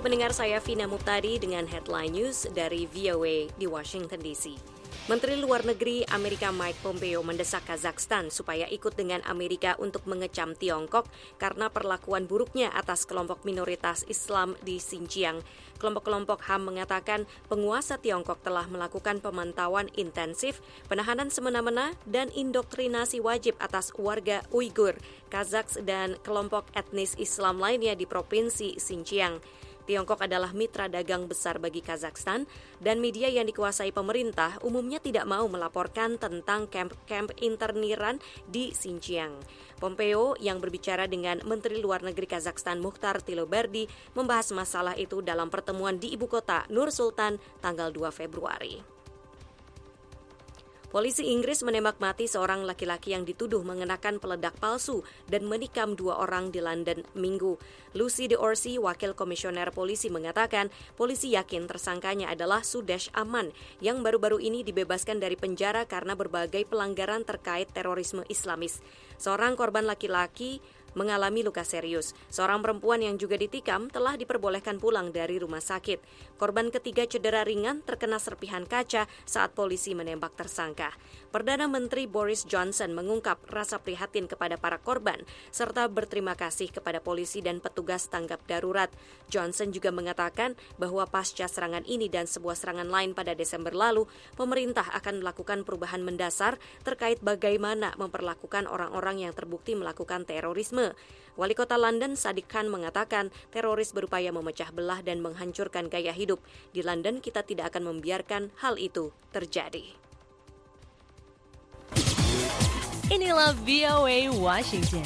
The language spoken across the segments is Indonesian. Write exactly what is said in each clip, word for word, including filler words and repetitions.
Halo pendengar, saya Vina Muptadi dengan Headline News dari V O A di Washington D C. Menteri Luar Negeri Amerika Mike Pompeo mendesak Kazakhstan supaya ikut dengan Amerika untuk mengecam Tiongkok karena perlakuan buruknya atas kelompok minoritas Islam di Xinjiang. Kelompok-kelompok H A M mengatakan penguasa Tiongkok telah melakukan pemantauan intensif, penahanan semena-mena, dan indoktrinasi wajib atas warga Uighur, Kazaks, dan kelompok etnis Islam lainnya di provinsi Xinjiang. Tiongkok adalah mitra dagang besar bagi Kazakhstan dan media yang dikuasai pemerintah umumnya tidak mau melaporkan tentang kamp-kamp interniran di Xinjiang. Pompeo yang berbicara dengan Menteri Luar Negeri Kazakhstan Mukhtar Tilobardi membahas masalah itu dalam pertemuan di ibu kota Nur Sultan tanggal dua Februari. Polisi Inggris menembak mati seorang laki-laki yang dituduh mengenakan peledak palsu dan menikam dua orang di London Minggu. Lucy De Orsi, wakil komisioner polisi, mengatakan polisi yakin tersangkanya adalah Sudesh Aman yang baru-baru ini dibebaskan dari penjara karena berbagai pelanggaran terkait terorisme Islamis. Seorang korban laki-laki mengalami luka serius. Seorang perempuan yang juga ditikam telah diperbolehkan pulang dari rumah sakit. Korban ketiga cedera ringan terkena serpihan kaca saat polisi menembak tersangka. Perdana Menteri Boris Johnson mengungkap rasa prihatin kepada para korban serta berterima kasih kepada polisi dan petugas tanggap darurat. Johnson juga mengatakan bahwa pasca serangan ini dan sebuah serangan lain pada Desember lalu, pemerintah akan melakukan perubahan mendasar terkait bagaimana memperlakukan orang-orang yang terbukti melakukan terorisme. Wali Kota London Sadiq Khan mengatakan teroris berupaya memecah belah dan menghancurkan gaya hidup. Di London kita tidak akan membiarkan hal itu terjadi. Inilah V O A Washington.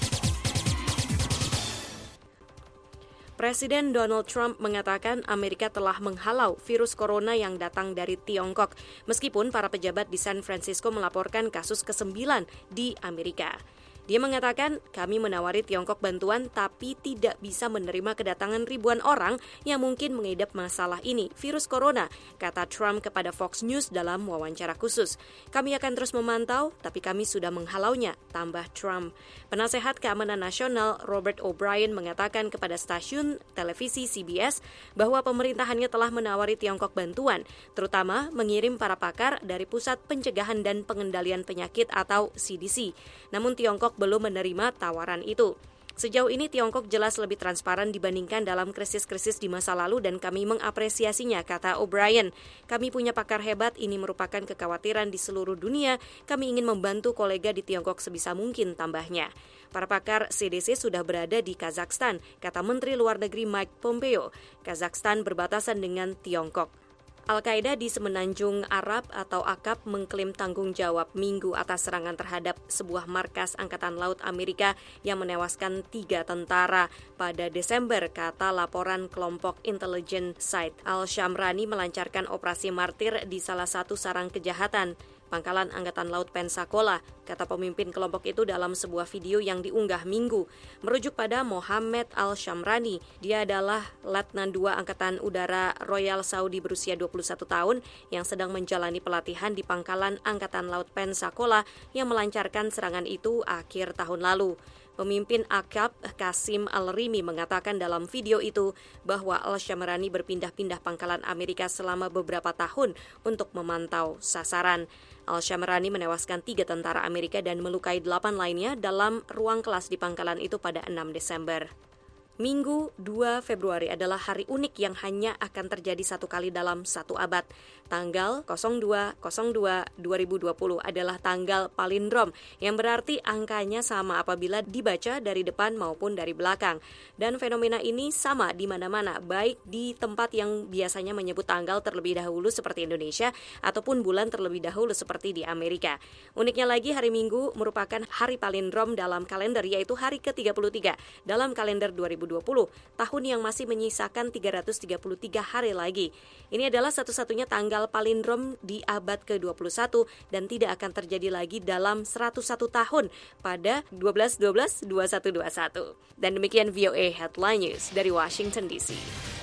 Presiden Donald Trump mengatakan Amerika telah menghalau virus corona yang datang dari Tiongkok, meskipun para pejabat di San Francisco melaporkan kasus kesembilan di Amerika. Dia mengatakan, kami menawari Tiongkok bantuan tapi tidak bisa menerima kedatangan ribuan orang yang mungkin mengidap masalah ini, virus corona, kata Trump kepada Fox News dalam wawancara khusus. Kami akan terus memantau, tapi kami sudah menghalaunya, tambah Trump. Penasehat Keamanan Nasional Robert O'Brien mengatakan kepada stasiun televisi C B S bahwa pemerintahannya telah menawari Tiongkok bantuan, terutama mengirim para pakar dari Pusat Pencegahan dan Pengendalian Penyakit atau C D C. Namun Tiongkok belum menerima tawaran itu. Sejauh ini Tiongkok jelas lebih transparan dibandingkan dalam krisis-krisis di masa lalu dan kami mengapresiasinya, kata O'Brien. Kami punya pakar hebat, ini merupakan kekhawatiran di seluruh dunia. Kami ingin membantu kolega di Tiongkok sebisa mungkin, tambahnya. Para pakar C D C sudah berada di Kazakhstan, kata Menteri Luar Negeri Mike Pompeo. Kazakhstan berbatasan dengan Tiongkok. Al-Qaeda di Semenanjung Arab atau A Q A B mengklaim tanggung jawab Minggu atas serangan terhadap sebuah markas Angkatan Laut Amerika yang menewaskan tiga tentara pada Desember, kata laporan kelompok intelijen Said Al-Shamrani melancarkan operasi martir di salah satu sarang kejahatan Pangkalan Angkatan Laut Pensacola, kata pemimpin kelompok itu dalam sebuah video yang diunggah Minggu. Merujuk pada Mohammed Al-Shamrani, dia adalah Letnan dua Angkatan Udara Royal Saudi berusia dua puluh satu tahun yang sedang menjalani pelatihan di Pangkalan Angkatan Laut Pensacola yang melancarkan serangan itu akhir tahun lalu. Pemimpin A Q A B, Qasim Al-Rimi, mengatakan dalam video itu bahwa Al-Shamrani berpindah-pindah pangkalan Amerika selama beberapa tahun untuk memantau sasaran. Al-Shamrani menewaskan tiga tentara Amerika dan melukai delapan lainnya dalam ruang kelas di pangkalan itu pada enam Desember. Minggu dua Februari adalah hari unik yang hanya akan terjadi satu kali dalam satu abad. Tanggal nol dua nol dua dua ribu dua puluh adalah tanggal palindrom, yang berarti angkanya sama apabila dibaca dari depan maupun dari belakang. Dan fenomena ini sama di mana-mana, baik di tempat yang biasanya menyebut tanggal terlebih dahulu seperti Indonesia, ataupun bulan terlebih dahulu seperti di Amerika. Uniknya lagi, hari Minggu merupakan hari palindrom dalam kalender, yaitu hari ke tiga puluh tiga dalam kalender dua ribu dua puluh, tahun yang masih menyisakan tiga ratus tiga puluh tiga hari lagi. Ini adalah satu-satunya tanggal palindrom di abad ke dua puluh satu dan tidak akan terjadi lagi dalam seratus satu tahun pada dua belas dua belas dua puluh satu dua puluh satu. Dan demikian V O A Headline News dari Washington D C.